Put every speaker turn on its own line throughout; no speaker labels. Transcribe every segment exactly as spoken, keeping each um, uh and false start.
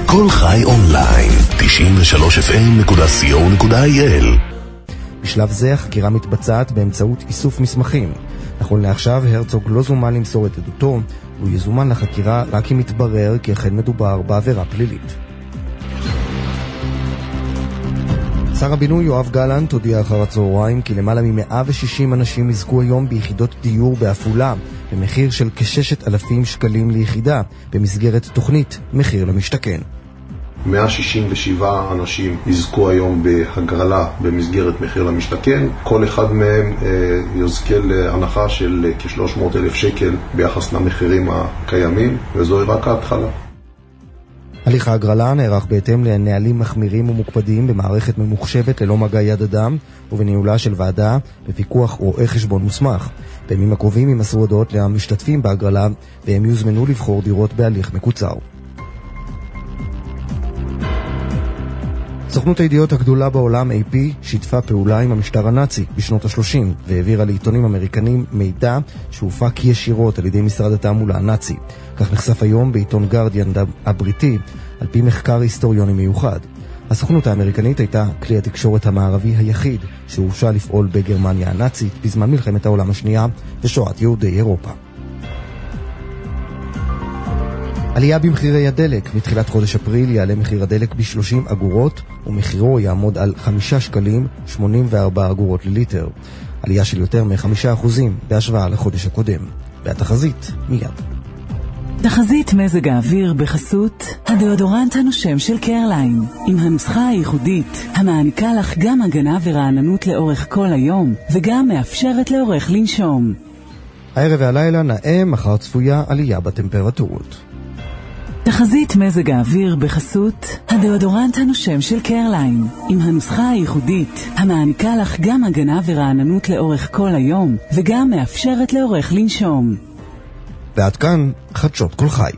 כל חי אונליין, תשעים ושלוש אף אם נקודה סי או נקודה איי אל.
בשלב זה החקירה מתבצעת באמצעות איסוף מסמכים. נכון לעכשיו הרצוג לא זומן למסור את עדותו, והוא יזומן לחקירה רק אם יתברר כי אכן מדובר בעבירה פלילית. שר הבינוי יואב גלנט הודיע אחר הצהריים כי למעלה מ-מאה ושישים אנשים יזכו היום ביחידות דיור בעפולה, במחיר של כ-שישת אלפים שקלים ליחידה, במסגרת תוכנית מחיר למשתכן.
מאה שישים ושבעה אנשים יזכו היום בהגרלה במסגרת מחיר למשתכן. כל אחד מהם אה, יזכה להנחה של כ-שלוש מאות אלף שקל ביחס למחירים הקיימים, וזוהי רק ההתחלה.
הליך ההגרלה נערך בהתאם לנהלים מחמירים ומוקפדים במערכת ממוחשבת ללא מגע יד אדם ובניהולה של ועדה בפיקוח רואה חשבון מוסמך. בימים הקרובים יימסרו הודעות למשתתפים בהגרלה והם יוזמנו לבחור דירות בהליך מקוצר. סוכנות הידיעות הגדולה בעולם איי פי שיתפה פעולה עם המשטר הנאצי בשנות ה-שלושים והעבירה לעיתונים אמריקנים מידע שהופק ישירות על ידי משרד התעמולה הנאצי. כך נחשף היום בעיתון גרדיאן הבריטי על פי מחקר היסטוריוני מיוחד. הסוכנות האמריקנית הייתה כלי התקשורת המערבי היחיד שהורשה לפעול בגרמניה הנאצית בזמן מלחמת העולם השנייה ושואת יהודי אירופה. עלייה במחירי הדלק. מתחילת חודש אפריל יעלה מחיר הדלק ב-שלושים אגורות ומחירו יעמוד על חמישה שקלים שמונים וארבע אגורות לליטר. עלייה של יותר מ-חמישה אחוזים בהשוואה לחודש הקודם. והתחזית מיד.
תחזית מזג האוויר בחסות הדאודורנט הנושם של קרליין, עם הנוסחה הייחודית המעניקה לך גם הגנה ורעננות לאורך כל היום וגם מאפשרת לאורך לנשום.
הערב והלילה נאה, מחר צפויה עלייה בטמפרטורות.
תחזית מזג האוויר בחסות הדאודורנט הנושם של קרליין, עם הנוסחה הייחודית המעניקה לך גם הגנה ורעננות לאורך כל היום וגם מאפשרת לאורך לנשום.
ועד כאן חדשות כל חי.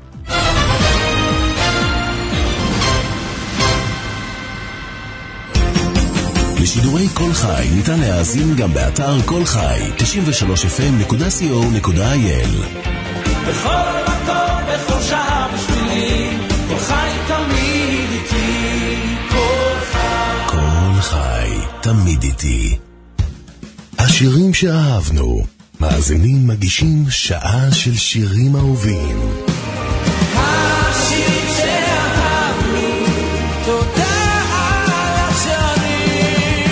לשידורי כל חי ניתן להאזין גם באתר כל חי תשעים ושלוש אף אם נקודה סי או נקודה איי אל.
בכל מקום, בכל שעה בשבילי, כל חי תמיד איתי, כל חי.
כל חי תמיד איתי. השירים שאהבנו, מאזינים מגישים שעה של שירים אהובים.
השירים שאהבנו, תודה על השירים.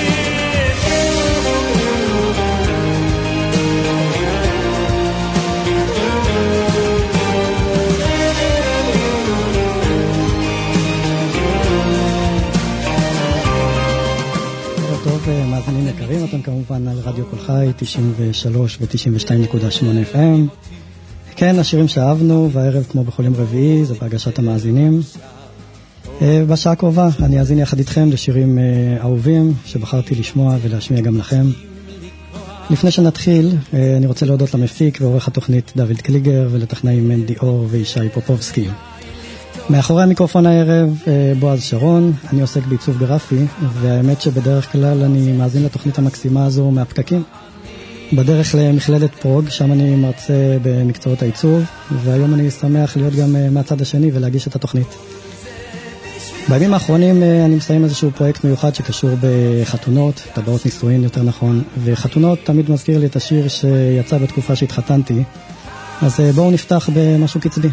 טוב, מאזינים יקרים, אתם כמובן על רדיו כל חי תשעים ושלוש ו-תשעים ושתיים נקודה שמונה אף אם. כן, השירים שאהבנו, והערב כמו בכל יום רביעי זה בהגשת המאזינים. בשעה הקרובה אני אאזין יחד איתכם לשירים אהובים שבחרתי לשמוע ולהשמיע גם לכם. לפני שנתחיל אני רוצה להודות למפיק ועורך התוכנית דוד קליגר ולטכנאי מנדי אור וישי פופובסקי. מאחורי המיקרופון הערב בועז שרון, אני עוסק בעיצוב גרפי, והאמת שבדרך כלל אני מאזין לתוכנית המקסימה הזו מהפקקים. בדרך למכללת פרוג, שם אני מרצה במקצועות העיצוב, והיום אני שמח להיות גם מהצד השני ולהגיש את התוכנית. בימים האחרונים אני מסיים איזשהו פרויקט מיוחד שקשור בחתונות, טבעות נישואין יותר נכון, וחתונות תמיד מזכיר לי את השיר שיצא בתקופה שהתחתנתי, אז בואו נפתח במשהו קצבי.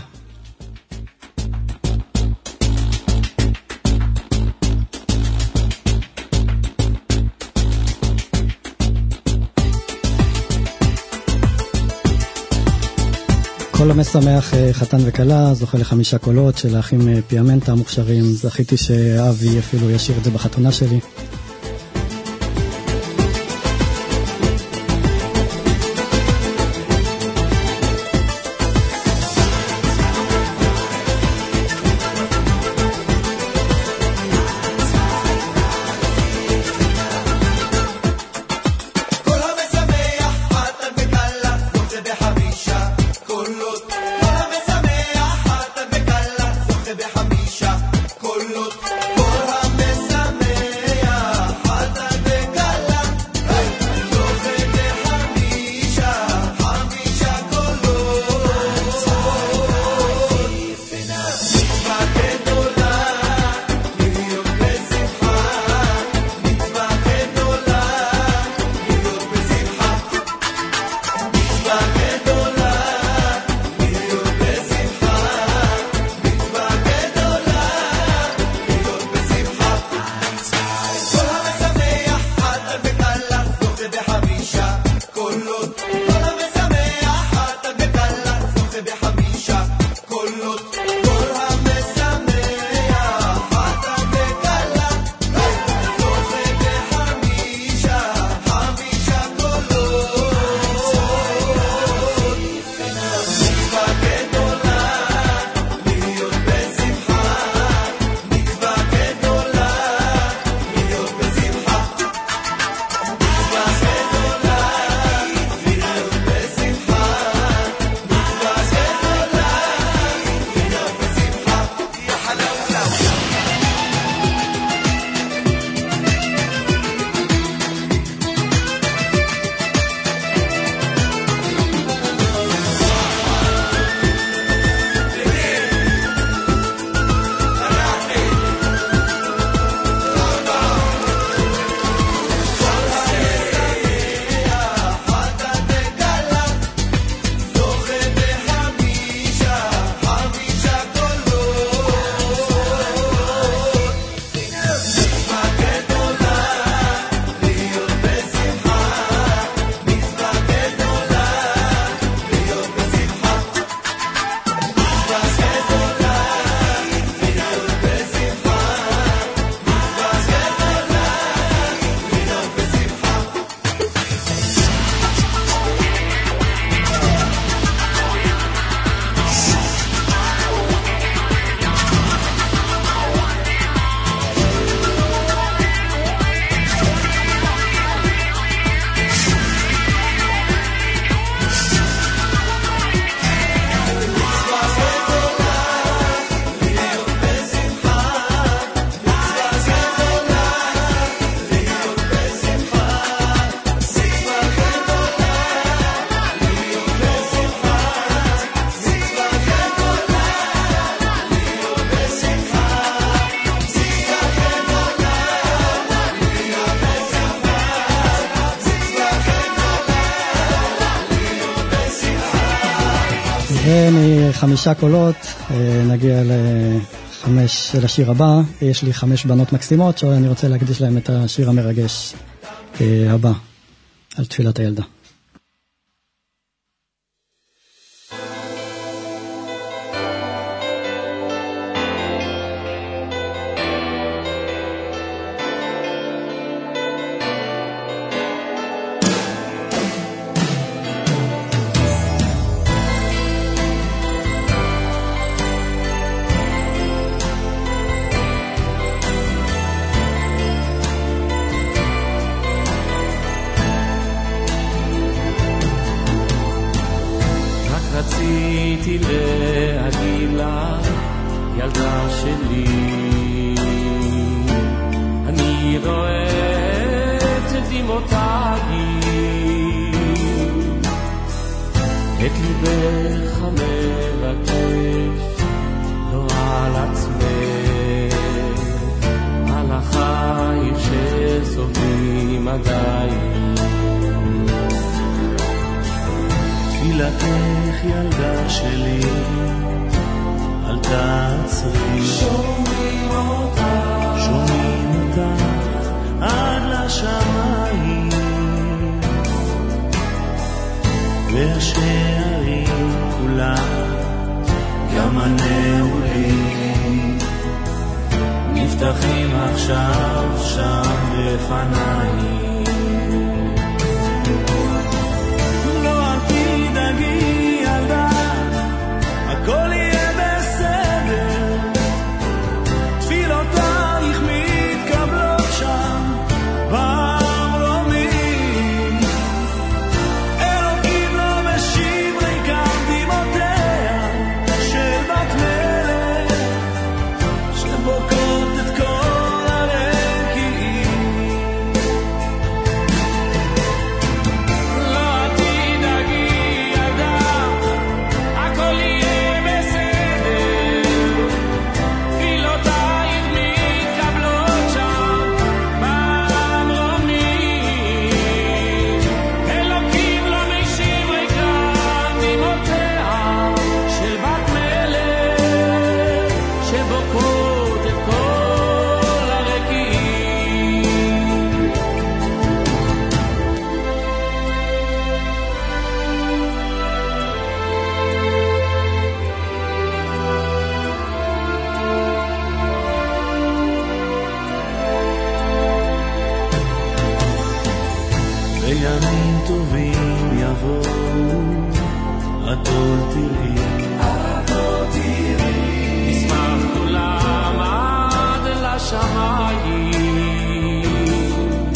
כל המשמח חתן וקלה, זוכה לחמישה קולות של האחים פיאמנטה המוכשרים. זכיתי שאבי אפילו ישיר את זה בחתונה שלי. ומחמישה קולות נגיע לחמש לשיר הבא. יש לי חמש בנות מקסימות שאני רוצה להקדיש להם את השיר המרגש הבא על תפילת הילדה.
רציתי להגיד לה, ילדה שלי, אני רואה את דמעותיי, את ליבך המבקש, לא על עצמך, על החיים שסובלים עדיין. תפילתך ילדה שלי, אל תעצרי, שומעים אותך, שומעים אותך עד לשמיים, והשערים כולם, גם הנעולים, נפתחים עכשיו שם לפניי. תדאגי ילדה, הכל יהיה בסדר, תפילותייך מתקבלות שם במרומים, אלוקים לא משיב ריקם דמעותיה של בת מלך, שבוקעות את כל הרקיעים. וימים טובים יבואו, את עוד תראי, את עוד תראי, נשמח כולם עד לשמיים,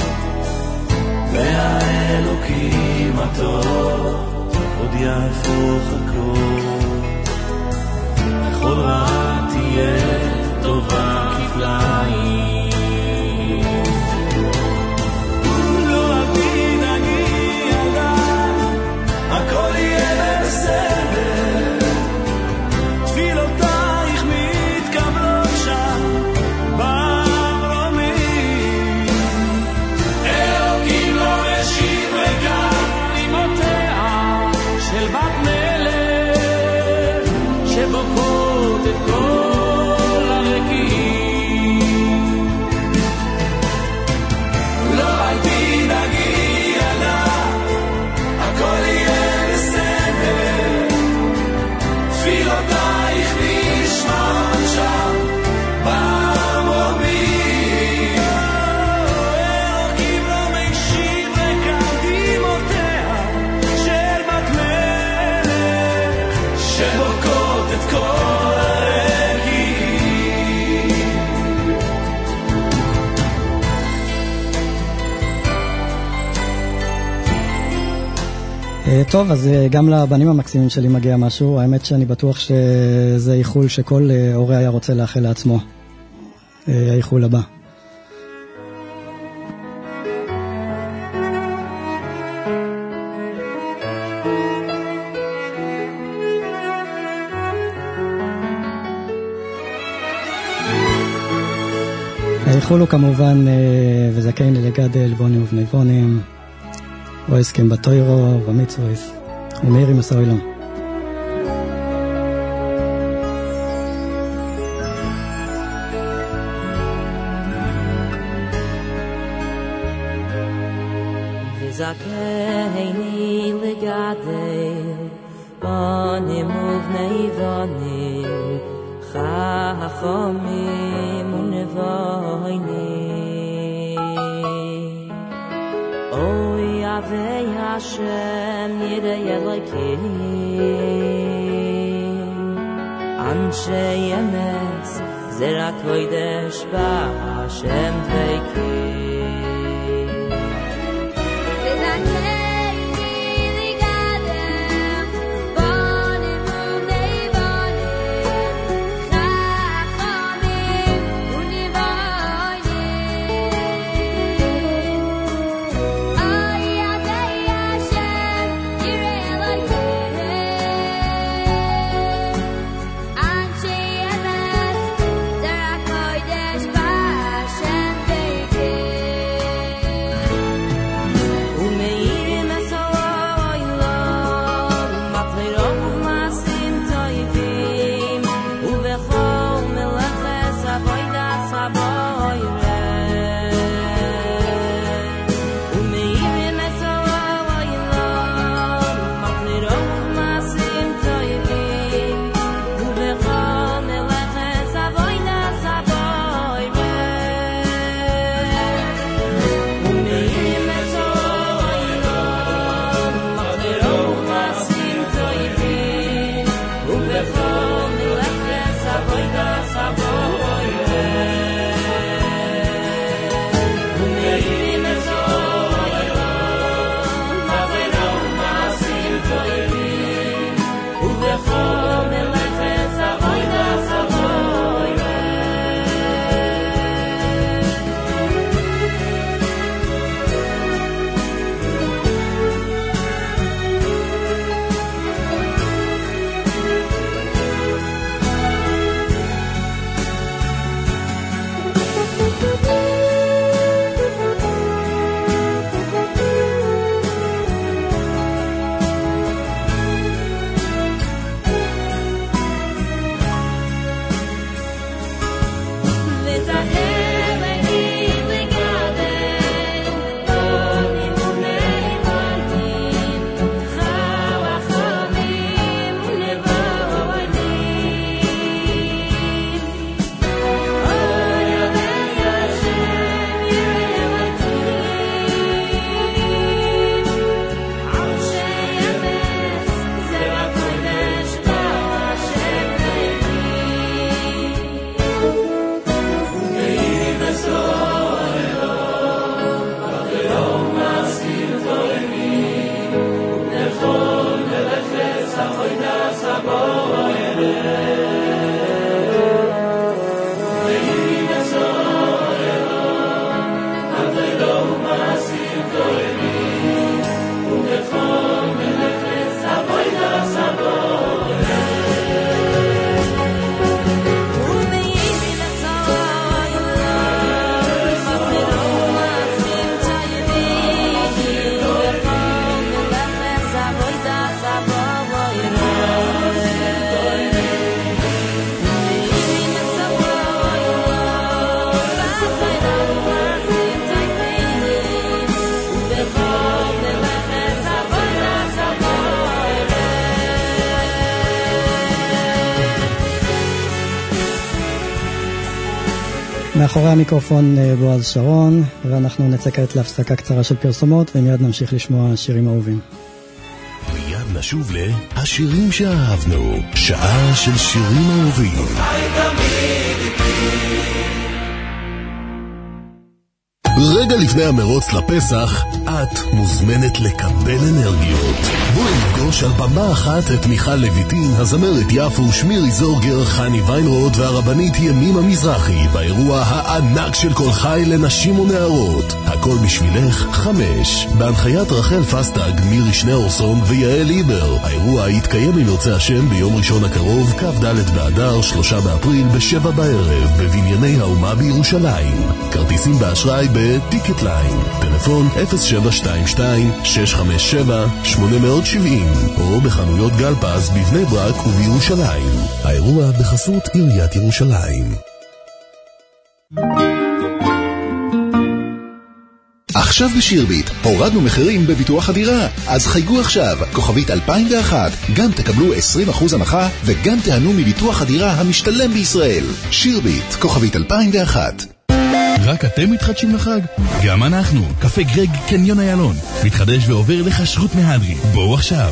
והאלוקים הטוב עוד יהפוך הכל, וכל רע תהיה טובה כפליים. הכל יהיה בסדר, תפילותייך מתקבלות שם במרומים, אלוקים לא משיב ריקם דמעותיה של בת מלך, שבוקעות את כל הרקיעים. לא אל תדאגי ילדה, הכל יהיה תפילותייך נשמעות שם במרומים, אלוקים לא משיב ריקם דמעותיה של בת מלך, שבוקעות את כל הרקיעים.
טוב, אז גם לבנים המקסימים שלי מגיע משהו. האמת שאני בטוח שזה איחול שכל הורה היה רוצה לאחל לעצמו. האיחול הבא. האיחול הוא כמובן וזכאים לגדל בונים ובני בונים, או הסכים בתוירו ומצוויס ומאירי מסוילום.
וזכני לגדל בנים ובני בנים חכמים ונבונים אוי אבי השם ירא אלוקים אנשי אמס זרע קודש בהשם דבקים
מאחורי המיקרופון בועז שרון, ואנחנו נצא כעת להפסקה קצרה של פרסומות, ומיד נמשיך לשמוע שירים אהובים.
מיד נשוב להשירים שאהבנו, שעה של שירים אהובים. רגע לפני המרוץ לפסח, את מוזמנת לקבל אנרגיות. בואי נפגוש על במה אחת את מיכל לויטין, הזמרת יפו, שמירי זורגר, חני ויינרוט והרבנית ימימה מזרחי באירוע הענק של כל חי לנשים ונערות. הכל בשבילך חמש. בהנחיית רחל פסטג, מירי שניאורסון ויעל איבר. האירוע יתקיים עם ירצה השם ביום ראשון הקרוב, כ"ד באדר, שלושה באפריל, בשבע בערב, בבנייני האומה בירושלים. כרטיסים באשראי בטיקט ליין. טלפון אפס שבע שתיים שתיים שש חמש שבע שמונה שבע אפס או בחנויות גלפז בבני ברק ובירושלים. האירוע בחסות עיריית ירושלים. עכשיו בשירביט, הורדנו מחירים בביטוח הדירה, אז חייגו עכשיו, כוכבית אלפיים ואחת, גם תקבלו עשרים אחוז הנחה וגם תהנו מביטוח הדירה המשתלם בישראל. שירביט, כוכבית אלפיים ואחת.
רק אתם מתחדשים לחג? גם אנחנו, קפה גרג קניון איילון, מתחדש ועובר לכשרות מהדרין. בואו עכשיו.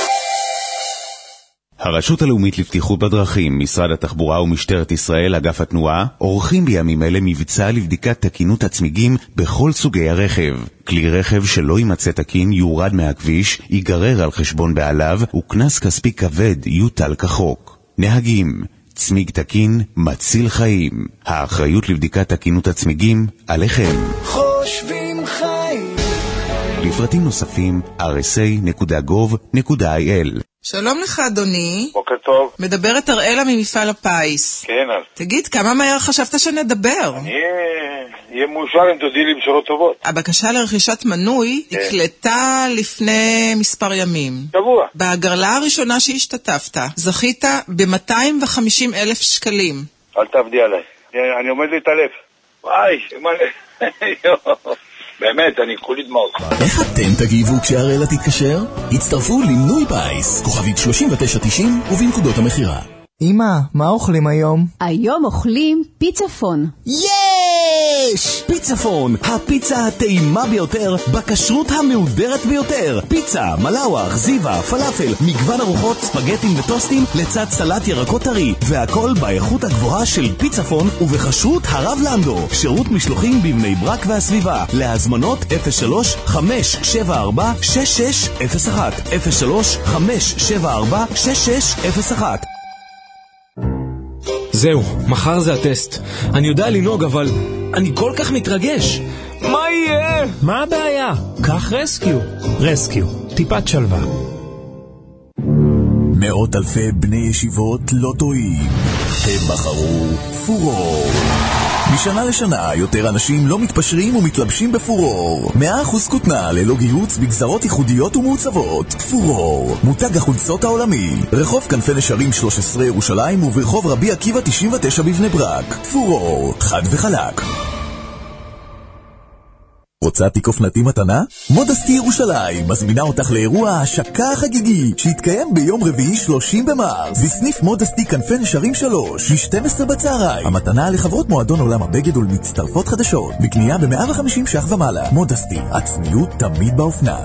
הרשות הלאומית לבטיחות בדרכים, משרד התחבורה ומשטרת ישראל, אגף התנועה, עורכים בימים אלה מבצע לבדיקת תקינות הצמיגים בכל סוגי הרכב. כלי רכב שלא יימצא תקין יורד מהכביש, ייגרר על חשבון בעליו, וכנס כספי כבד יוטל כחוק. נהגים, צמיג תקין מציל חיים. האחריות לבדיקת תקינות הצמיגים עליכם.
חושבים חיים.
לפרטים נוספים אר אס איי נקודה גוב נקודה איי אל.
שלום לך אדוני.
בוקר טוב.
מדברת אראלה ממפעל הפיס.
כן אז.
תגיד, כמה מהר חשבת שנדבר?
אני אהיה מאושר אם תודיעי לי בשורות טובות.
הבקשה לרכישת מנוי כן. הקלטה לפני מספר ימים.
שבוע.
בהגרלה הראשונה שהשתתפת, זכית ב-מאתיים וחמישים אלף שקלים.
אל תעבדי עליי. אני עומד להתעלף. וואי, מה... באמת, אני כולי דמעות.
איך אתם תגיבו כשהראלה תתקשר? הצטרפו למנוי פיס, כוכבית שלושים ותשע תשעים ובנקודות המחירה.
אמא, מה אוכלים היום?
היום אוכלים פיצפון.
יש! פיצפון, הפיצה הטעימה ביותר, בכשרות המהודרת ביותר. פיצה, מלאווח, זיווה, פלאפל, מגוון ארוחות, ספגטים וטוסטים, לצד סלט ירקות טרי, והכל באיכות הגבוהה של פיצפון ובכשרות הרב לנדו. שירות משלוחים בבני ברק והסביבה. להזמנות אפס שלוש חמש שבע ארבע שש שש אפס אחת אפס שלוש חמש שבע ארבע שש שש אפס אחת.
זהו, מחר זה הטסט. אני יודע לנהוג, אבל אני כל כך מתרגש. מה יהיה?
מה הבעיה? קח רסקיו. רסקיו, טיפת שלווה.
מאות אלפי בני ישיבות לא טועים. הם בחרו פורור. משנה לשנה יותר אנשים לא מתפשרים ומתלבשים בפורור. מאה אחוז כותנה ללא גיהוץ בגזרות ייחודיות ומעוצבות. פורור, מותג החולצות העולמי. רחוב כנפי נשרים שלוש עשרה ירושלים וברחוב רבי עקיבא תשעים ותשע בבני ברק. פורור, חד וחלק. רוצה תיק אופנתי מתנה? מודסטי ירושלים מזמינה אותך לאירוע ההשקה החגיגי שיתקיים ביום רביעי שלושים במרס בסניף מודסטי כנפי נשרים שלוש מ-שתים עשרה בצהריים. המתנה לחברות מועדון עולם הבגד ולמצטרפות חדשות בקנייה ב-מאה וחמישים שח ומעלה. מודסטי, עצמיות תמיד באופנה.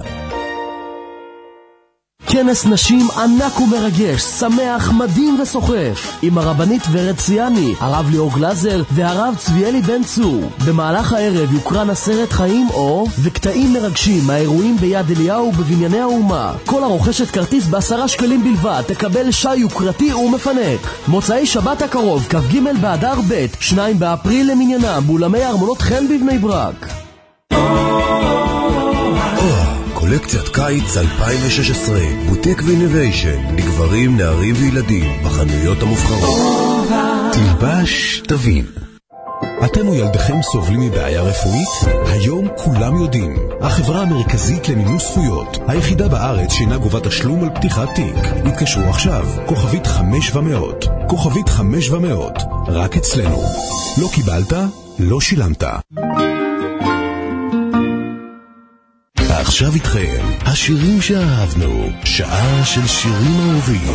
כנס נשים ענק ומרגש, שמח, מדהים וסוחף עם הרבנית ורד ציאני, הרב ליאור גלזר והרב צביאלי בן צור. במהלך הערב יוקרן הסרט חיים אור וקטעים מרגשים מהאירועים ביד אליהו בבנייני האומה. כל הרוכשת כרטיס בעשרה שקלים בלבד תקבל שי יוקרתי ומפנק. מוצאי שבת הקרוב כ"ג באדר ב' שניים באפריל למניינם באולמי ארמונות חן בבני ברק.
קולקציית קיץ אלפיים ושש עשרה, בוטיק ואינוביישן, לגברים, נערים וילדים, בחנויות המובחרות. תלבש, תבין. אתם או ילדיכם סובלים מבעיה רפואית? היום כולם יודעים. החברה המרכזית למימוש זכויות, היחידה בארץ שאינה גובה תשלום על פתיחת תיק. התקשרו עכשיו, כוכבית חמש ומאות. כוכבית חמש ומאות, רק אצלנו. לא קיבלת? לא שילמת. עכשיו איתכם, השירים שאהבנו, שעה של שירים אהובים.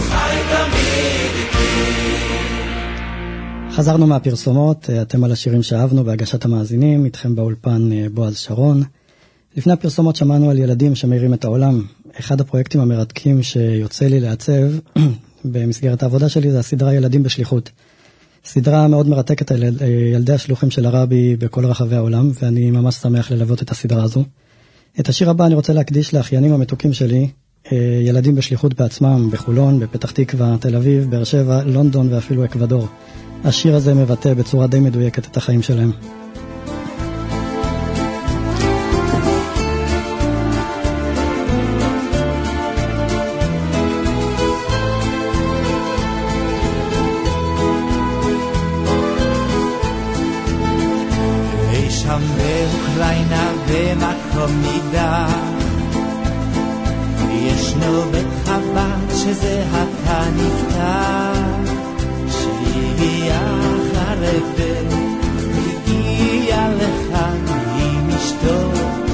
חזרנו מהפרסומות, אתם על השירים שאהבנו בהגשת המאזינים, איתכם באולפן בועז שרון. לפני הפרסומות שמענו על ילדים שמאירים את העולם. אחד הפרויקטים המרתקים שיוצא לי לעצב במסגרת העבודה שלי זה הסדרה ילדים בשליחות. סדרה מאוד מרתקת על ילדי השלוחים של הרבי בכל רחבי העולם, ואני ממש שמח ללוות את הסדרה הזו. את השיר הבא אני רוצה להקדיש לאחיינים המתוקים שלי, ילדים בשליחות בעצמם, בחולון, בפתח תקווה, תל אביב, באר שבע, לונדון ואפילו אקוודור. השיר הזה מבטא בצורה די מדויקת את החיים שלהם.
אי שם באוקראינה במקום נידח ישנו בית חב"ד שזה עתה נפתח, שהגיע אחרי הגיע לכאן עם אשתו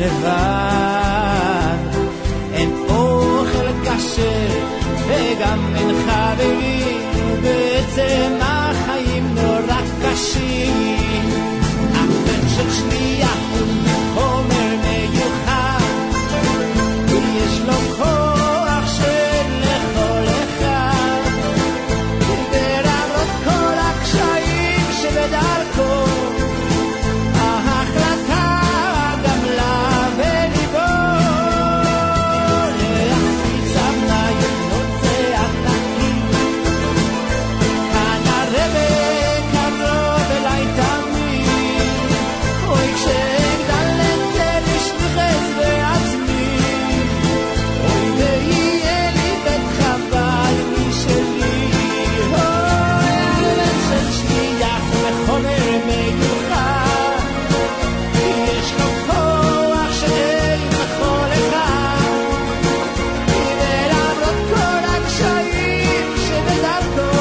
לבד, אין אוכל כשר וגם אין חברים, בעצם החיים נורא קשים. הבן של שליח הוא חומר מיוחד, ויש לו כוח של לכל אחד, ולמרות כל הקשיים שבדרכו, ההחלטה גמלה בליבו, להחפיץ המניות נוצח תקים, כאן הרבה קרוב אליי תמיד, אוי כשאגדל לצל אשתחז בעצמי, אוי ויהיה לי בית חב"ד משלי, אוי הבן של שליח וחומר מיוחד, יש לו כוח שאין לכל אחד, ולמרות כל הקשיים שבדרכו,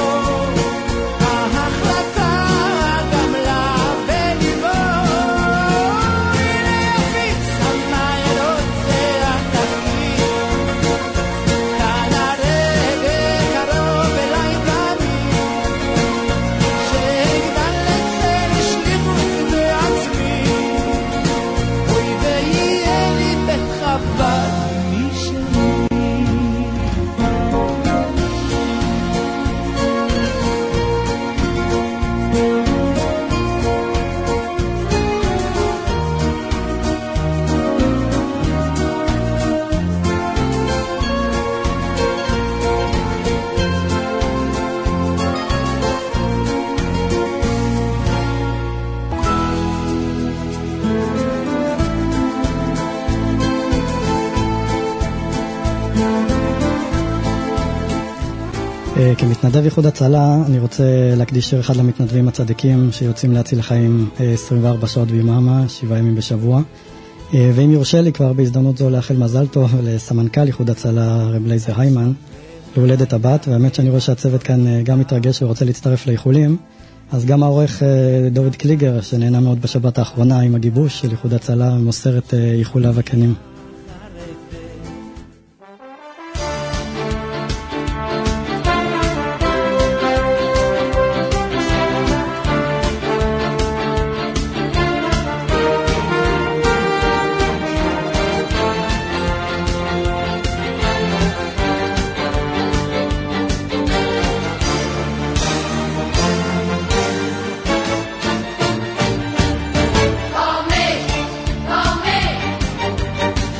ההחלטה גמלה בליבו, הנה יפיץ המעיין רוצח תפקיד, כאן הרגע קרוב אליי תמיד, שאגדל לצל שליחות בעצמי, אוי ויהיה לי בית חב"ד משלי.
אה, כמתנדב איחוד הצלה אני רוצה להקדיש שיר אחד למתנדבים הצדיקים שיוצאים להציל חיים אה, עשרים וארבע שעות ביממה, שבעה ימים בשבוע. אה, ואם יורשה לי כבר בהזדמנות זו לאחל מזל טוב לסמנכ"ל איחוד הצלה רב לייזר היימן להולדת הבת, והאמת שאני רואה שהצוות כאן אה, גם מתרגש ורוצה להצטרף לאיחולים, אז גם העורך אה, דוד קליגר שנהנה מאוד בשבת האחרונה עם הגיבוש של איחוד הצלה מוסר את אה, איחוליו הכנים.
Call me, call me.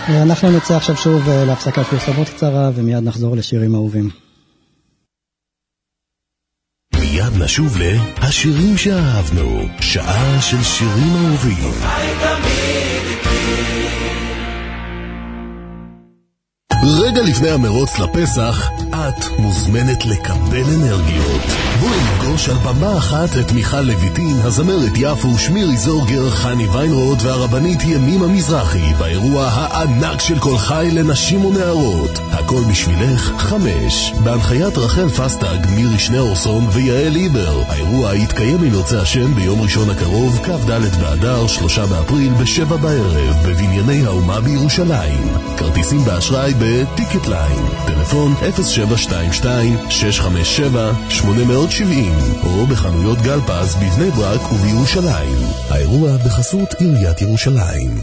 אנחנו נצא עכשיו שוב להפסקת פרסומות קצרה, ומיד נחזור לשירים אהובים.
מיד נשוב להשירים שאהבנו, שעה של שירים אהובים. רגע לפני המרוץ לפסח, את מוזמנת לקבל אנרגיות. בואי נפגוש על במה אחת את מיכל לויטין, הזמרת יפו, שמירי זורגר, חני ויינרוט והרבנית ימימה מזרחי באירוע הענק של כל חי לנשים ונערות. הכל בשבילך חמש. בהנחיית רחל פסטג, מירי שניאורסון ויעל ליבר. האירוע יתקיים אם ירצה השם ביום ראשון הקרוב, כ"ד באדר, שלושה באפריל, בשבע בערב, בבנייני האומה בירושלים. כרטיסים באשראי בטיקט ליין, טלפון אפס שבע שתיים שתיים שש חמש שבע שמונה שבע אפס או בחנויות גלפז בבני ברק ובירושלים. האירוע בחסות עיריית ירושלים.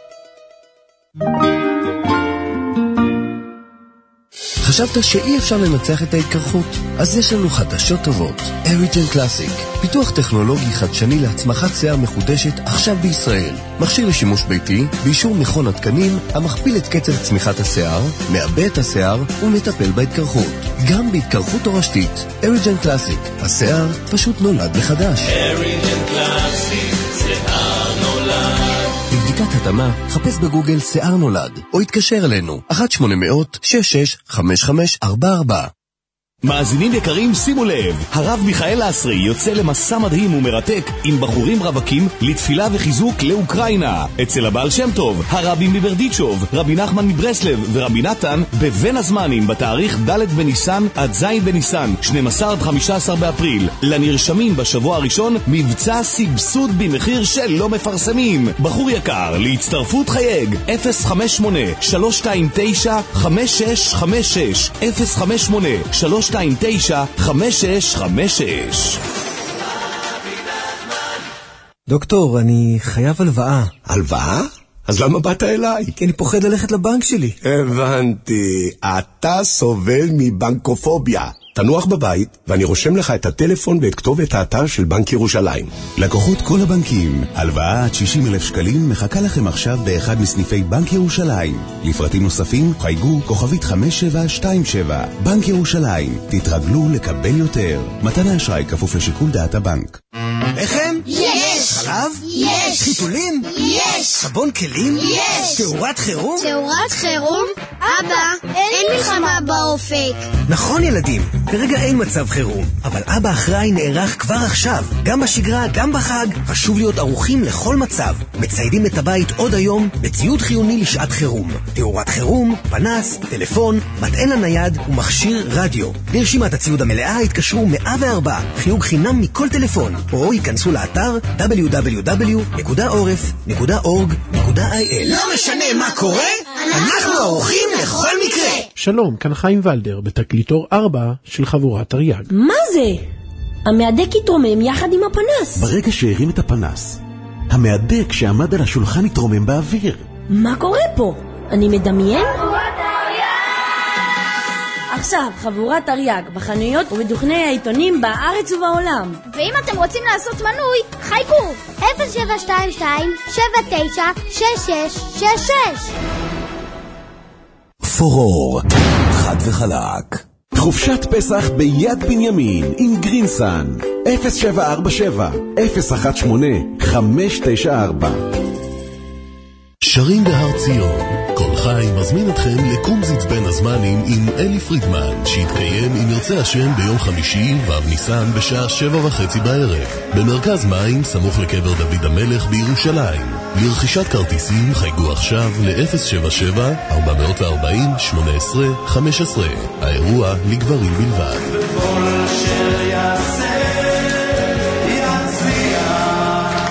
חשבת שאי אפשר לנצח את ההתקרחות? אז יש לנו חדשות טובות. אריג'ן קלאסיק, פיתוח טכנולוגי חדשני להצמחת שיער מחודשת עכשיו בישראל. מכשיר לשימוש ביתי, באישור מכון התקנים, המכפיל את קצב צמיחת השיער, מעבה את השיער ומטפל בהתקרחות. גם בהתקרחות תורשתית. אריג'ן קלאסיק, השיער פשוט נולד מחדש. אריג'ן קלאסיק, שיער נולד. לבדיקת התאמה, חפש בגוגל שיער נולד, או התקשר אלינו, אחת שמונה מאות שש שש חמש חמש ארבע ארבע.
מאזינים יקרים, שימו לב, הרב מיכאל אסרי יוצא למסע מדהים ומרתק עם בחורים רווקים לתפילה וחיזוק לאוקראינה. אצל הבעל שם טוב, הרבי מברדיצ'וב, רבי נחמן מברסלב ורבי נתן בבין הזמנים בתאריך ד' בניסן עד ז' בניסן, שנים עשר עד חמישה עשר באפריל. לנרשמים בשבוע הראשון מבצע סבסוד במחיר שלא מפרסמים. בחור יקר, להצטרפות חייג אפס חמש שמונה שלוש שתיים תשע חמש שש חמש שש אפס חמש שמונה שלוש שתיים תשע חמש שש חמש שש.
דוקטור, אני חייב הלוואה.
הלוואה? אז למה באת אליי?
כי אני פוחד ללכת לבנק שלי.
הבנתי, אתה סובל מבנקופוביה. תנוח בבית, ואני רושם לך את הטלפון ואת כתובת האתר של בנק ירושלים.
לקוחות כל הבנקים, הלוואה עד שישים אלף שקלים מחכה לכם עכשיו באחד מסניפי בנק ירושלים. לפרטים נוספים, חייגו כוכבית חמש שבע שתיים שבע. בנק ירושלים, תתרגלו לקבל יותר. מתן האשראי כפוף לשיקול דעת הבנק.
לחם?
יש!
חלב?
יש!
חיתולים?
יש!
סבון כלים?
יש!
תאורת חירום?
תאורת חירום? אבא, אין מלחמה באופק.
נכון ילדים, כרגע אין מצב חירום, אבל אבא אחראי נערך כבר עכשיו, גם בשגרה, גם בחג. חשוב להיות ערוכים לכל מצב. מציידים את הבית עוד היום בציוד חיוני לשעת חירום. תאורת חירום, פנס, טלפון, מטען הנייד ומכשיר רדיו. לרשימת הציוד המלאה התקשרו מאה וארבע, חיוג חינם מכל טלפון, או ייכנסו לאתר דאבליו דאבליו דאבליו נקודה עורף נקודה אורג נקודה איי אל.
לא משנה מה קורה, אנחנו ערוכים לכל מקרה.
שלום, כאן חיים ולדר בתקליטור ארבע של חבורת תרי"ג.
מה זה? המהדק התרומם יחד עם הפנס.
ברגע שהרים את הפנס, המהדק שעמד על השולחן התרומם באוויר.
מה קורה פה? אני מדמיין? עכשיו חבורת תרי"ג בחנויות ובדוכני העיתונים בארץ ובעולם.
ואם אתם רוצים לעשות מנוי, חייגו אפס שבע שתיים שתיים שבע תשע שש שש שש שש.
פורור, חד וחלק. חופשת פסח ביד בנימין עם גרינסן. אפס שבע ארבע שבע אפס אחת שמונה חמש תשע ארבע.
שרים בהר ציון. כל חי מזמין אתכם לקומזיץ בין הזמנים עם אלי פרידמן, שיתקיים אם ירצה השם ביום חמישי ו' ניסן בשעה שבע וחצי בערב במרכז מים סמוך לקבר דוד המלך בירושלים. לרכישת כרטיסים חייגו עכשיו ל-אפס שבע שבע ארבע ארבע שמונה עשרה חמש עשרה. האירוע לגברים בלבד.
וכל אשר יעשה יצליח.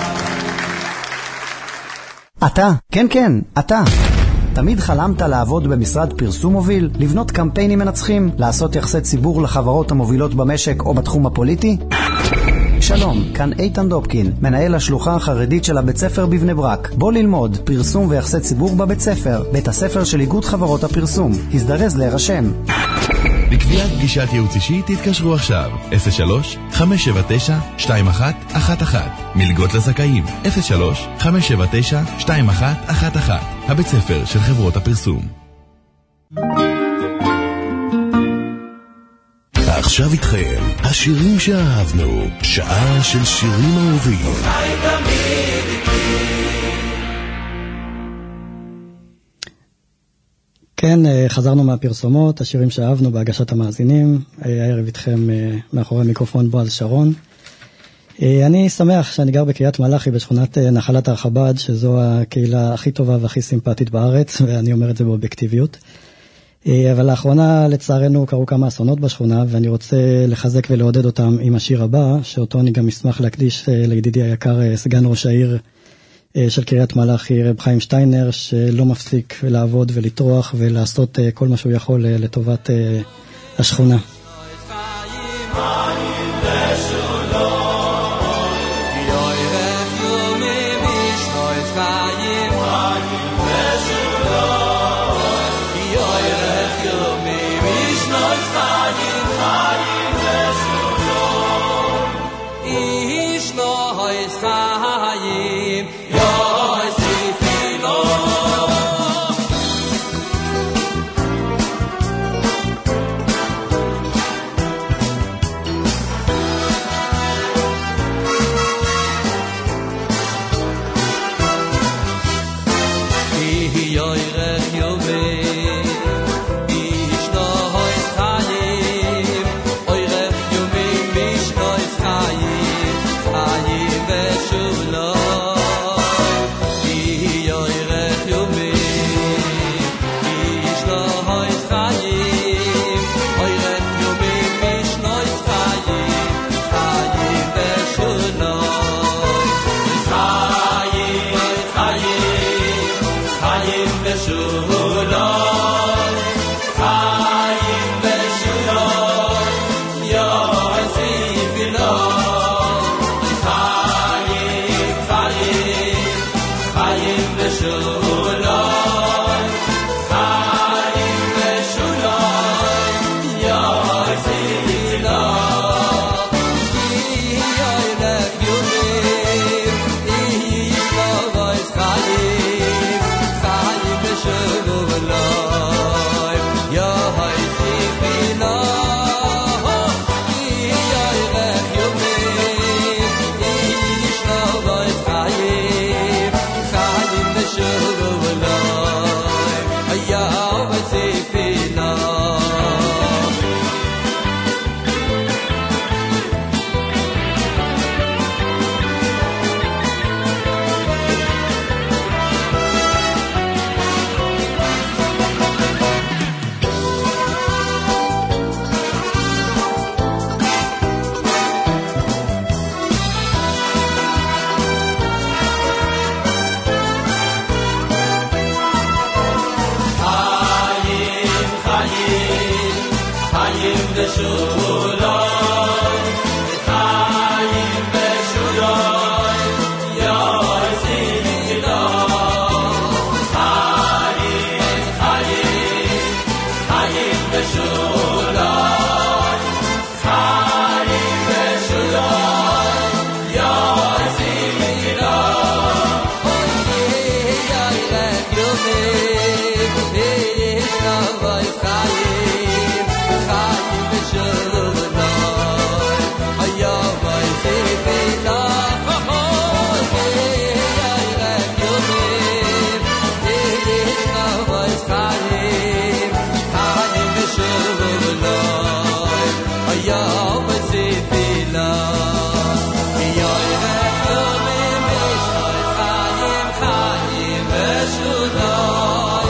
אתה, כן כן, אתה תמיד חלמת לעבוד במשרד פרסום מוביל, לבנות קמפיינים מנצחים, לעשות יחסי ציבור לחברות המובילות במשק או בתחום הפוליטי? שלום, כאן איתן דופקין, מנהל השלוחה החרדית של הבית ספר בבני ברק. בוא ללמוד פרסום ויחסי ציבור בבית ספר, בית הספר של איגוד חברות הפרסום. הזדרז להירשם.
לקביעת פגישת ייעוץ אישי תתקשרו עכשיו אפס שלוש חמש שבע תשע שתיים אחת אחת אחת. מלגות לזכאים אפס שלוש חמש שבע תשע שתיים אחת אחת אחת.
הבית ספר של חברות הפרסום.
עכשיו איתכם, השירים שאהבנו, שעה של שירים אהובים.
כן, חזרנו מהפרסומות, השירים שאהבנו בהגשת המאזינים. הערב איתכם מאחורי המיקרופון בועז שרון. אני שמח שאני גר בקריית מלאכי בשכונת נחלת הרחב"ד, שזו הקהילה הכי טובה והכי סימפטית בארץ, ואני אומר את זה באובייקטיביות. אבל לאחרונה לצערנו קרו כמה אסונות בשכונה, ואני רוצה לחזק ולעודד אותם עם השיר הבא, שאותו אני גם אשמח להקדיש לידידי היקר סגן ראש העיר של קריית מלאכי, רב חיים שטיינר, שלא מפסיק לעבוד ולטרוח ולעשות כל מה שהוא יכול לטובת השכונה.
Should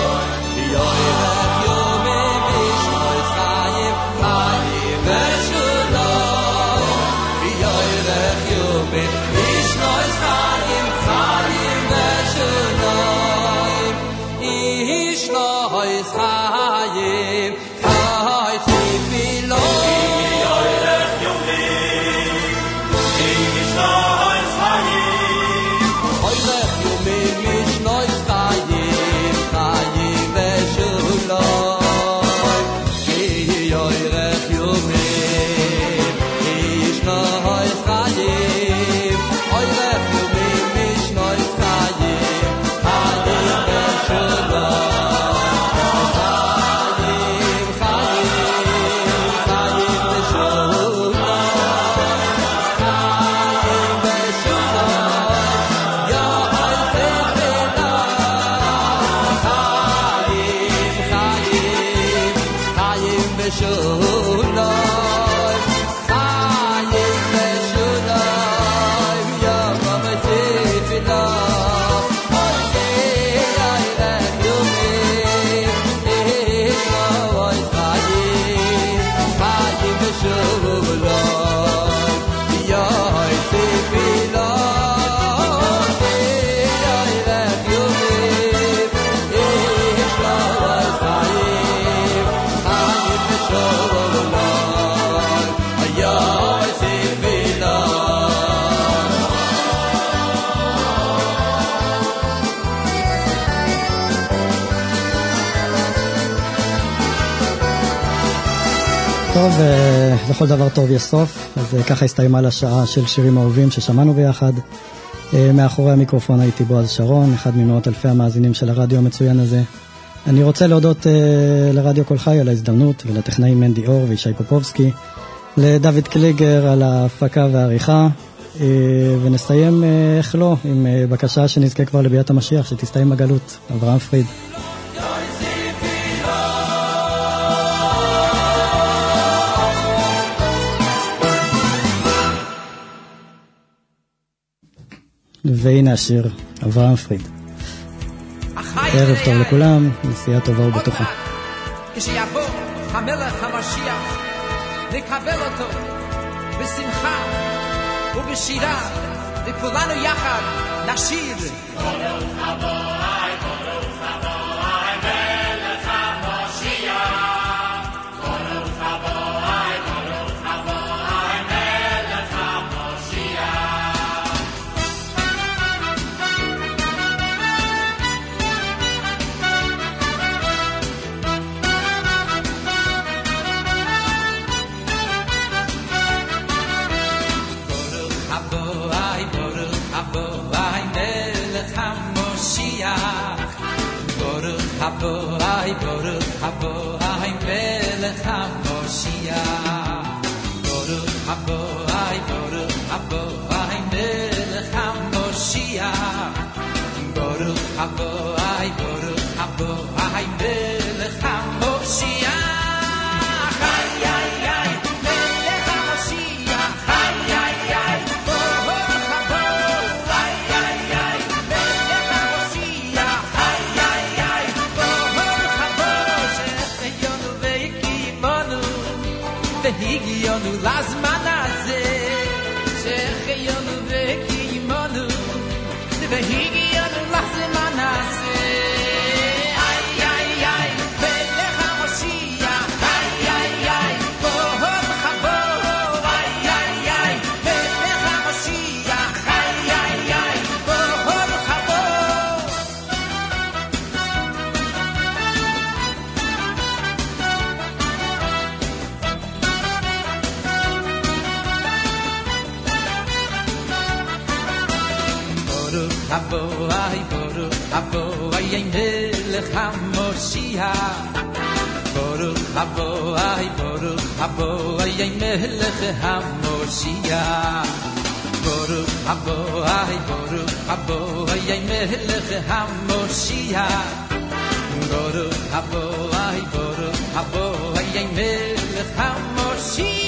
טוב, לכל דבר טוב יש סוף, אז ככה הסתיימה לשעה של שירים אהובים ששמענו ביחד. מאחורי המיקרופון הייתי בועז שרון, אחד ממאות אלפי המאזינים של הרדיו המצוין הזה. אני רוצה להודות לרדיו כל חי על ההזדמנות, ולטכנאים מנדי אור וישי פופובסקי, לדוד קליגר על ההפקה והעריכה, ונסיים איך לא, עם בקשה שנזכה כבר לביאת המשיח, שתסתיים הגלות, אברהם פריד. והנה השיר, אברהם פריד. ערב טוב לכולם, נסיעה טובה ובטוחה.
כשיבוא המלך המשיח, נקבל אותו בשמחה ובשירה, וכולנו יחד נשיר. ברוך הבואי, ברוך הבואי, מלך המשיח. ברוך הבואי, ברוך הבואי, מלך המשיח. הבואי, ברוך הבואי, מלך המשיח. ברוך הבואי, ברוך הבואי, מלך המשיח. ברוך הבואי, ברוך הבואי, מלך המשיח. איי איי איי, מלך המשיח. איי איי איי, ברוך הבואי, איי איי, מלך המשיח. איי איי איי, והגיענו לזמן הזה, שהחיינו וקיימנו, והגיענו לזמן הזה. איי איי איי, מלך המשיח. איי איי איי, ברוך הבוא. איי איי איי, מלך המשיח. איי איי איי, ברוך הבוא. הבואי, ברוך הבואי, מלך המשיח. ברוך הבואי, ברוך הבואי, מלך המשיח. ברוך הבואי, ברוך הבואי, מלך המשיח. ברוך הבואי, ברוך הבואי, מלך המשיח.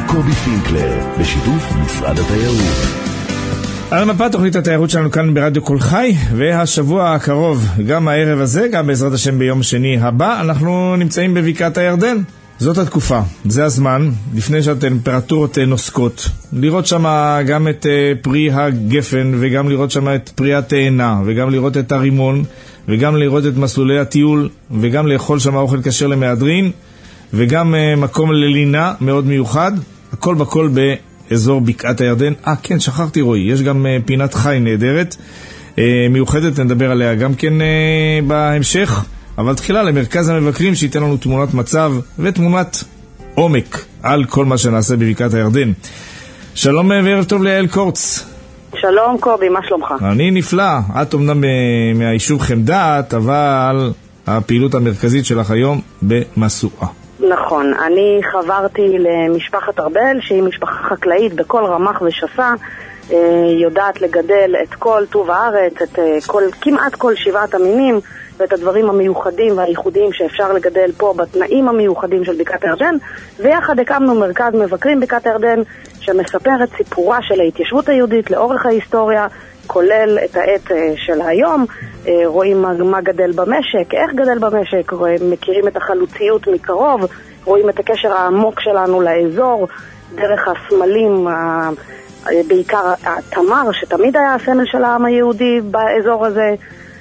קובי פינקלר, בשיתוף משרד התיירות.
על מפה תוכנית התיירות שלנו כאן ברדיו כל חי, והשבוע הקרוב, גם הערב הזה, גם בעזרת השם ביום שני הבא, אנחנו נמצאים בבקעת הירדן. זאת התקופה, זה הזמן, לפני שהטמפרטורות נוסקות, לראות שם גם את פרי הגפן, וגם לראות שם את פרי התאנה, וגם לראות את הרימון, וגם לראות את מסלולי הטיול, וגם לאכול שם אוכל כשר למהדרין, וגם מקום ללינה מאוד מיוחד, הכל בכל באזור בקעת הירדן. אה כן, שכחתי רואי, יש גם פינת חי נהדרת, מיוחדת, נדבר עליה גם כן בהמשך. אבל תחילה למרכז המבקרים שייתן לנו תמונת מצב ותמונת עומק על כל מה שנעשה בבקעת הירדן. שלום וערב טוב ליעל קורץ.
שלום קובי, מה שלומך?
אני נפלא, את אומנם מהיישוב חמדת, אבל הפעילות המרכזית שלך היום במסועה.
נכון, אני חברתי למשפחת ארבל שהיא משפחה חקלאית בכל רמח ושסה, יודעת לגדל את כל טוב הארץ, את כל, כמעט כל שבעת המינים, ואת הדברים המיוחדים והייחודיים שאפשר לגדל פה בתנאים המיוחדים של בקעת הירדן, ויחד הקמנו מרכז מבקרים בקעת הירדן שמספר את סיפורה של ההתיישבות היהודית לאורך ההיסטוריה, כולל את העת של היום, רואים מה גדל במשק, איך גדל במשק, מכירים את החלוציות מקרוב, רואים את הקשר העמוק שלנו לאזור, דרך הסמלים, בעיקר התמר שתמיד היה הסמל של העם היהודי באזור הזה,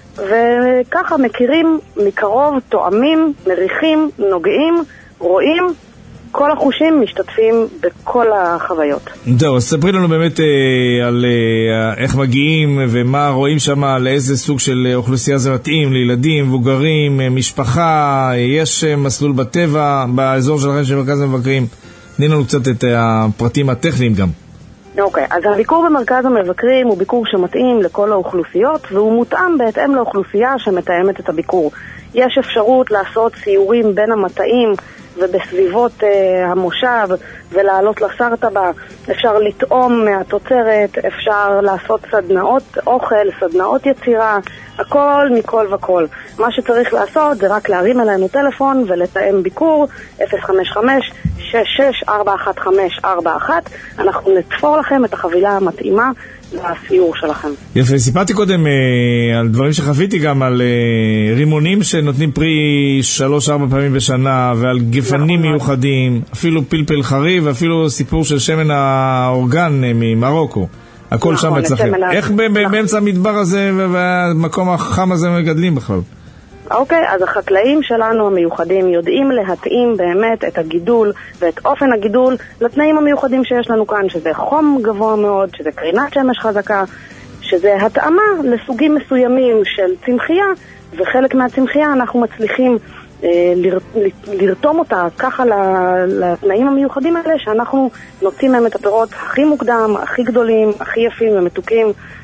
וככה מכירים מקרוב, תואמים, מריחים, נוגעים, רואים, כל החושים משתתפים בכל החוויות.
טוב, אז ספרי לנו באמת אה, על אה, איך מגיעים ומה רואים שם, לאיזה סוג של אוכלוסייה זה מתאים, לילדים, מבוגרים, משפחה, יש מסלול בטבע באזור שלכם של מרכז המבקרים. תני לנו קצת את הפרטים הטכניים גם.
אוקיי, אז הביקור במרכז המבקרים הוא ביקור שמתאים לכל האוכלוסיות, והוא מותאם בהתאם לאוכלוסייה שמתאמת את הביקור. יש אפשרות לעשות סיורים בין המטעים ובסביבות uh, המושב ולעלות לסרטבה, אפשר לטעום מהתוצרת, אפשר לעשות סדנאות אוכל, סדנאות יצירה, הכל מכל וכל. מה שצריך לעשות זה רק להרים אלינו טלפון ולתאם ביקור אפס חמש חמש שש שש ארבע אחת חמש ארבע אחת, אנחנו נתפור לכם את החבילה המתאימה לסיור שלכם.
יפה, סיפרתי קודם אה, על דברים שחוויתי גם על אה, רימונים שנותנים פרי שלוש ארבע פעמים בשנה, ועל גפנים נכון, מיוחדים, אפילו פלפל חריב, אפילו סיפור של שמן האורגן אה, ממרוקו. הכל נכון, שם אצלכם. איך נכון. באמצע המדבר הזה ובמקום החם הזה מגדלים בכלל?
אוקיי, אז החקלאים שלנו המיוחדים יודעים להתאים באמת את הגידול ואת אופן הגידול לתנאים המיוחדים שיש לנו כאן, שזה חום גבוה מאוד, שזה קרינת שמש חזקה, שזה התאמה לסוגים מסוימים של צמחייה, וחלק מהצמחייה אנחנו מצליחים אה, לר, לרתום אותה ככה לתנאים המיוחדים האלה, שאנחנו נוצאים מהם את הפירות הכי מוקדם, הכי גדולים, הכי יפים ומתוקים.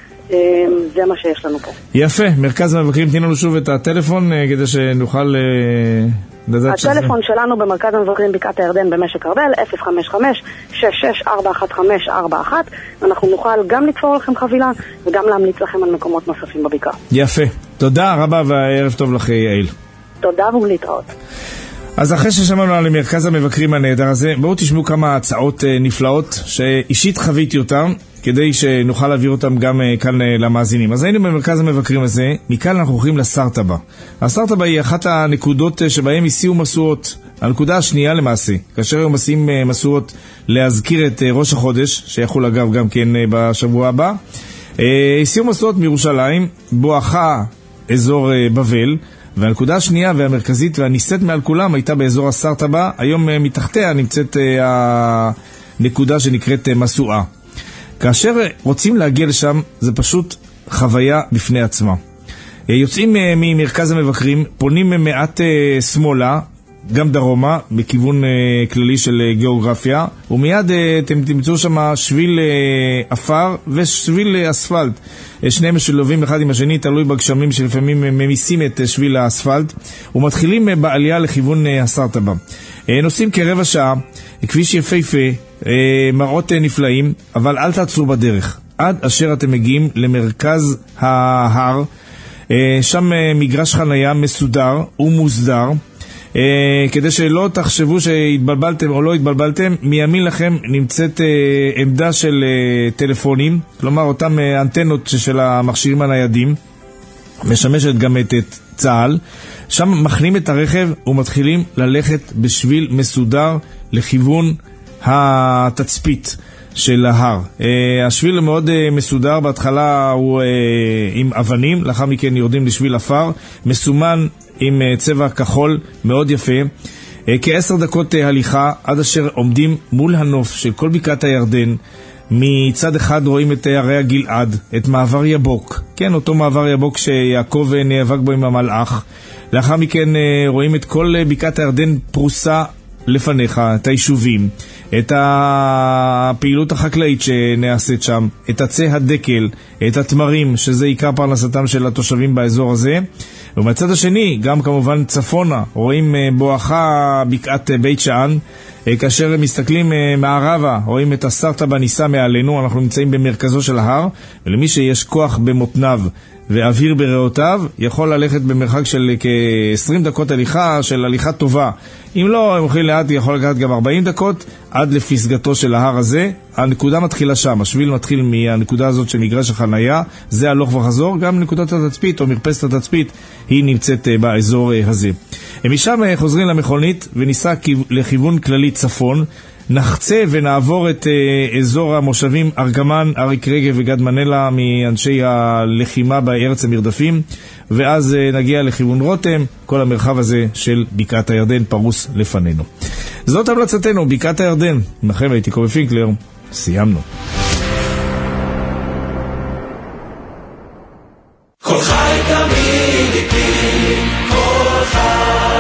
זה מה שיש לנו פה.
יפה, מרכז המבקרים, תני לנו שוב את הטלפון כדי שנוכל לדעת שזה.
הטלפון שלנו במרכז המבקרים בקעת הירדן במשק ארבל, אפס חמש חמש שש שש ארבע אחת חמש ארבע אחת, ואנחנו נוכל גם לתפור לכם חבילה וגם להמליץ לכם על מקומות נוספים בבקעה.
יפה, תודה רבה והערב טוב לך יעל.
תודה ולהתראות.
אז אחרי ששמענו על מרכז המבקרים הנהדר הזה, בואו תשמעו כמה הצעות נפלאות שאישית חוויתי אותם, כדי שנוכל להעביר אותם גם כאן למאזינים. אז היינו במרכז המבקרים הזה, מכאן אנחנו הולכים לסרטבה. הסרטבה היא אחת הנקודות שבהם הסיעו מסורות. הנקודה השנייה למעשה, כאשר הם עושים מסורות להזכיר את ראש החודש, שיחול אגב גם כן בשבוע הבא, הסיעו מסורות מירושלים, בואכה אזור בבל, והנקודה השנייה והמרכזית והניסית מעל כולם הייתה באזור הסרטבה. היום מתחתיה נמצאת הנקודה שנקראת מסועה. כאשר רוצים להגיע לשם, זה פשוט חוויה בפני עצמה. יוצאים ממרכז המבקרים, פונים מעט שמאלה, גם דרומה, בכיוון כללי של גיאוגרפיה, ומיד אתם תמצאו שם שביל אפר ושביל אספלט. שניהם משולבים אחד עם השני, תלוי בגשמים שלפעמים ממיסים את שביל האספלט, ומתחילים בעלייה לכיוון הסרטבה. נוסעים כרבע שעה, כביש יפהפה, מראות נפלאים, אבל אל תעצרו בדרך, עד אשר אתם מגיעים למרכז ההר, שם מגרש חנייה מסודר ומוסדר, כדי שלא תחשבו שהתבלבלתם או לא התבלבלתם, מימין לכם נמצאת עמדה של טלפונים, כלומר אותם אנטנות של המכשירים הניידים, משמשת גם את צה"ל. שם מכנים את הרכב ומתחילים ללכת בשביל מסודר לכיוון התצפית של ההר. השביל מאוד מסודר, בהתחלה הוא עם אבנים, לאחר מכן יורדים לשביל אפר, מסומן עם צבע כחול מאוד יפה. כעשר דקות הליכה עד אשר עומדים מול הנוף של כל בקעת הירדן. מצד אחד רואים את הרי הגלעד, את מעבר יבוק, כן, אותו מעבר יבוק שיעקב נאבק בו עם המלאך. לאחר מכן רואים את כל בקעת הירדן פרוסה לפניך, את היישובים, את הפעילות החקלאית שנעשית שם, את עצי הדקל, את התמרים, שזה עיקר פרנסתם של התושבים באזור הזה. ומצד השני, גם כמובן צפונה, רואים בואכה בקעת בית שאן, כאשר הם מסתכלים מערבה, רואים את הסרטה בניסה מעלינו, אנחנו נמצאים במרכזו של ההר, ולמי שיש כוח במותניו ואוויר בריאותיו, יכול ללכת במרחק של כ-עשרים דקות הליכה, של הליכה טובה. אם לא, הם הולכים לאט, יכול לקחת גם ארבעים דקות, עד לפסגתו של ההר הזה. הנקודה מתחילה שם, השביל מתחיל מהנקודה הזאת של מגרש החנייה, זה הלוך וחזור, גם נקודת התצפית או מרפסת התצפית, היא נמצאת באזור הזה. משם חוזרים למכונית וניסע לכיוון כללי צפון, נחצה ונעבור את uh, אזור המושבים ארגמן, אריק רגב וגד מנלה מאנשי הלחימה בארץ המרדפים, ואז uh, נגיע לכיוון רותם, כל המרחב הזה של בקעת הירדן פרוס לפנינו. זאת המלצתנו, בקעת הירדן. לכם הייתי קובי פינקלר, סיימנו.
כל חי תמיד איתי, כל חי.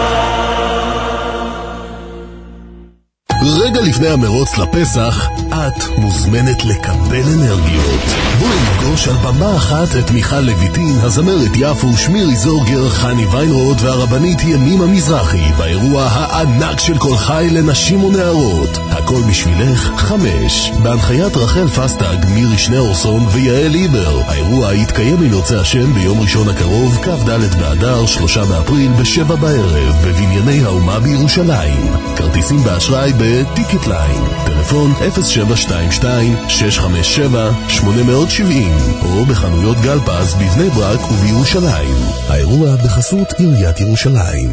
רגע לפני המרוץ לפסח, את מוזמנת לקבל אנרגיות. בואי נפגוש על במה אחת את מיכל לויטין, הזמרת יפו, שמירי זורגר, חני ויינרוט והרבנית ימימה מזרחי באירוע הענק של כל חי לנשים ונערות. הכל בשבילך חמש. בהנחיית רחל פסטג, מירי שניאורסון ויעל ליבר. האירוע יתקיים אם ירצה השם ביום ראשון הקרוב, כ"ד באדר, שלושה באפריל, בשבע בערב, בבנייני האומה בירושלים. כרטיסים באשראי בטיקט ליין. טלפון אפס שבע שתיים שתיים שש חמש שבע שמונה שבע אפס או בחנויות גלפז בבני ברק ובירושלים. האירוע בחסות עיריית ירושלים.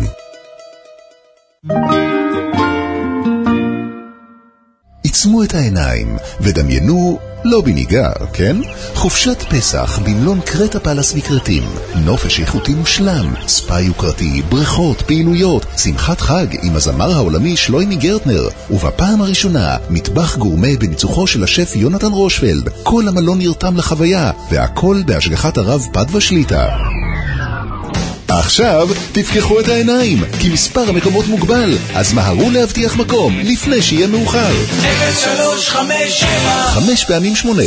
עצמו את העיניים ודמיינו לא בניגר, כן? חופשת פסח במלון קרטה פלס מקרטים. נופש איכותי מושלם, ספא יוקרתי, בריכות, פעילויות, שמחת חג עם הזמר העולמי שלוימי גרטנר, ובפעם הראשונה מטבח גורמה בניצוחו של השף יונתן רושפלד. כל המלון נרתם לחוויה, והכל בהשגחת הרב פדווה שליטה. עכשיו תפקחו את העיניים, כי מספר המקומות מוגבל, אז מהרו להבטיח מקום לפני שיהיה מאוחר.
אפס שלוש חמש שבע
חמש פעמים שמונה.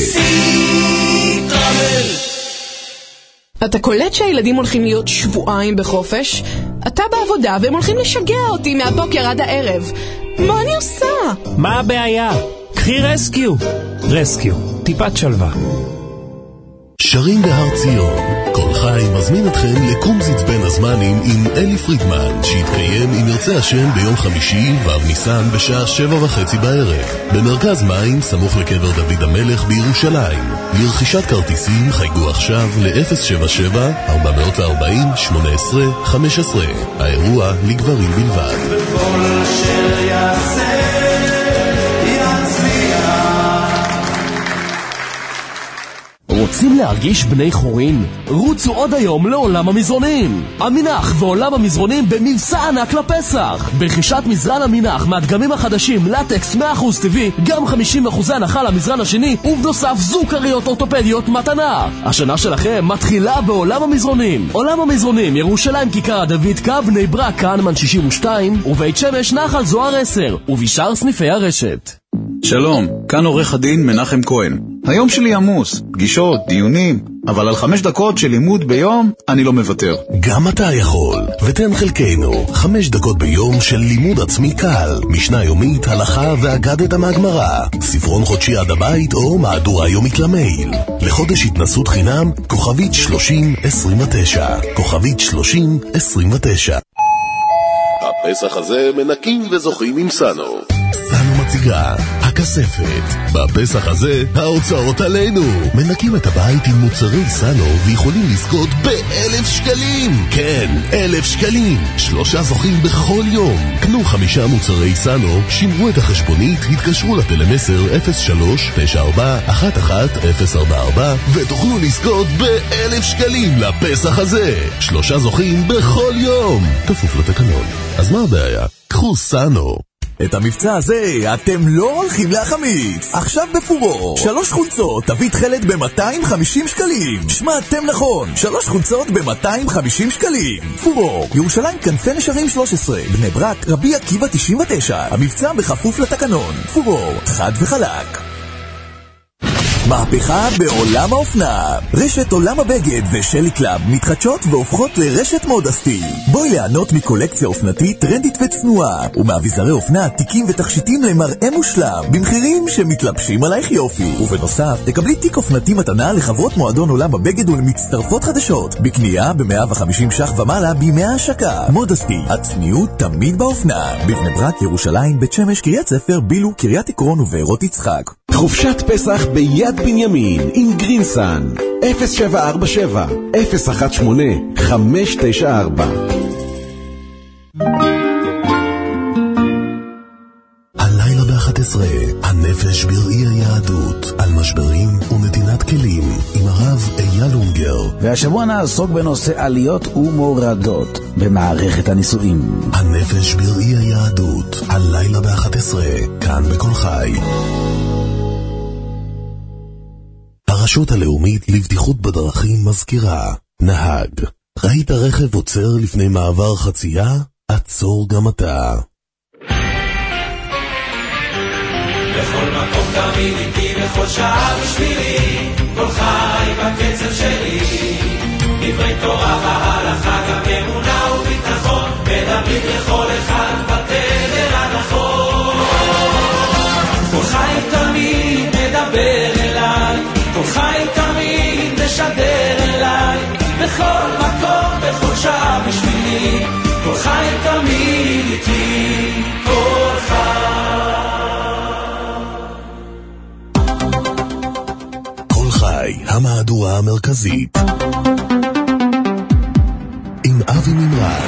אתה קולט שהילדים הולכים להיות שבועיים בחופש? אתה בעבודה והם הולכים לשגע אותי מהבוקר עד הערב. מה אני עושה?
מה הבעיה? קחי רסקיו. רסקיו, טיפת שלווה.
שרים בהר ציון. כל חי מזמין אתכם לקומזיץ בין הזמנים עם אלי פרידמן, שיתקיים אם ירצה השם ביום חמישי ו' ניסן בשעה שבע וחצי בערב במרכז מים סמוך לקבר דוד המלך בירושלים. לרכישת כרטיסים חייגו עכשיו ל-אפס שבע שבע ארבע ארבע שמונה עשרה חמש עשרה. האירוע לגברים בלבד.
בכל אשר יעשה
רוצים להרגיש בני חורין? רוצו עוד היום לעולם המזרונים. המינח ועולם המזרונים במבצע ענק לפסח. ברכישת מזרן המינח מהדגמים החדשים לטקס מאה אחוז טבעי, גם חמישים אחוז הנחה למזרן השני, ובנוסף זוקריות אורתופדיות מתנה. השנה שלכם מתחילה בעולם המזרונים. עולם המזרונים, ירושלים כיכר דוד קו, בני ברק כהנמן שישים ושתיים, ובית שמש נחל זוהר עשר, ובשאר סניפי הרשת.
שלום, כאן עורך הדין מנחם כהן. היום שלי עמוס, פגישות, דיונים, אבל על חמש דקות של לימוד ביום אני לא מוותר.
גם אתה יכול, ותן חלקנו חמש דקות ביום של לימוד עצמי קל, משנה יומית, הלכה ואגדת מהגמרא, ספרון חודשי עד הבית או מהדורה יומית למייל. לחודש התנסות חינם, כוכבית שלושים עשרים ותשע, כוכבית שלושים עשרים ותשע. בפסח הזה מנקים וזוכים עם סאנו. סאנו מציגה הכספת. בפסח הזה ההוצאות עלינו. מנקים את הבית עם מוצרי סאנו ויכולים לזכות באלף שקלים. כן, אלף שקלים. שלושה זוכים בכל יום. קנו חמישה מוצרי סאנו, שמרו את החשבונית, התקשרו לטלמסר אפס שלוש תשע ארבע אחת אחת אפס ארבע ארבע ותוכלו לזכות באלף שקלים לפסח הזה. שלושה זוכים בכל יום. כפוף לתקנון. אז מה הבעיה? קחו סאנו.
את המבצע הזה אתם לא הולכים להחמיץ. עכשיו בפורו שלוש חולצות תביא תחלת ב-מאתיים וחמישים שקלים. שמעתם נכון, שלוש חולצות ב-מאתיים וחמישים שקלים. פורו, ירושלים כנפי נשרים שלוש עשרה, בני ברק, רבי עקיבא תשעים ותשע. המבצע בכפוף לתקנון. פורו, חד וחלק. מהפכה בעולם האופנה. רשת עולם הבגד ושלי קלאב מתחדשות והופכות לרשת מודסטי. בואי ליהנות מקולקציה אופנתית טרנדית וצנועה ומאביזרי אופנה עתיקים ותכשיטים למראה מושלם במחירים שמתלבשים עלייך יופי. ובנוסף תקבלי תיק אופנתי מתנה לחברות מועדון עולם הבגד ולמצטרפות חדשות בקנייה ב-מאה וחמישים שח ומעלה בימי ההשקה. מודסטי, הצניעות תמיד באופנה. בבני ברק, ירושלים, בית שמש, קריית ספר, בילו, קריית עקרון ובארות יצחק.
חופשת פסח ביד בנימין עם גרינסן אפס שבע ארבע שבע אפס אחת שמונה חמש תשע ארבע.
הלילה ב-אחת עשרה, הנפש בראי היהדות, על משברים ונתינת כלים, עם הרב אייל אונגר.
והשבוע נעסוק בנושא עליות ומורדות במערכת הנישואים.
הנפש בראי היהדות, הלילה ב-אחת עשרה, כאן בכל חי. הרשות הלאומית לבטיחות בדרכים מזכירה, נהג, ראית רכב עוצר לפני מעבר חצייה? עצור גם אתה.
בכל מקום תמיד איתי, בכל שעה בשבילי, כל חי בקצב שלי. דברי תורה והלכה, גם אמונה וביטחון, מדברים לכל אחד בתדר הנכון. כל חי תמיד מדבר אליי, כל חי תמיד משדר אליי, בכל מקום, בכל שעה בשבילי, כל חי תמיד איתי, כל חי.
כל חי, המהדורה המרכזית עם אבי מימרן.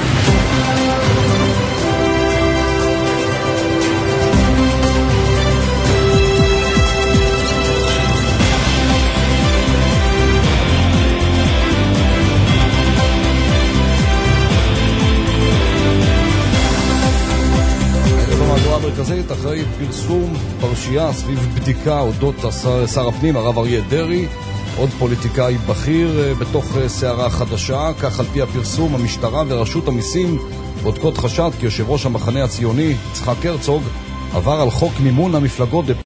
המרכזית אחרי פרסום פרשייה סביב בדיקה אודות שר, שר הפנים הרב אריה דרעי, עוד פוליטיקאי בכיר בתוך סערה חדשה. כך על פי הפרסום, המשטרה ורשות המיסים בודקות חשד כי יושב ראש המחנה הציוני יצחק הרצוג עבר על חוק מימון המפלגות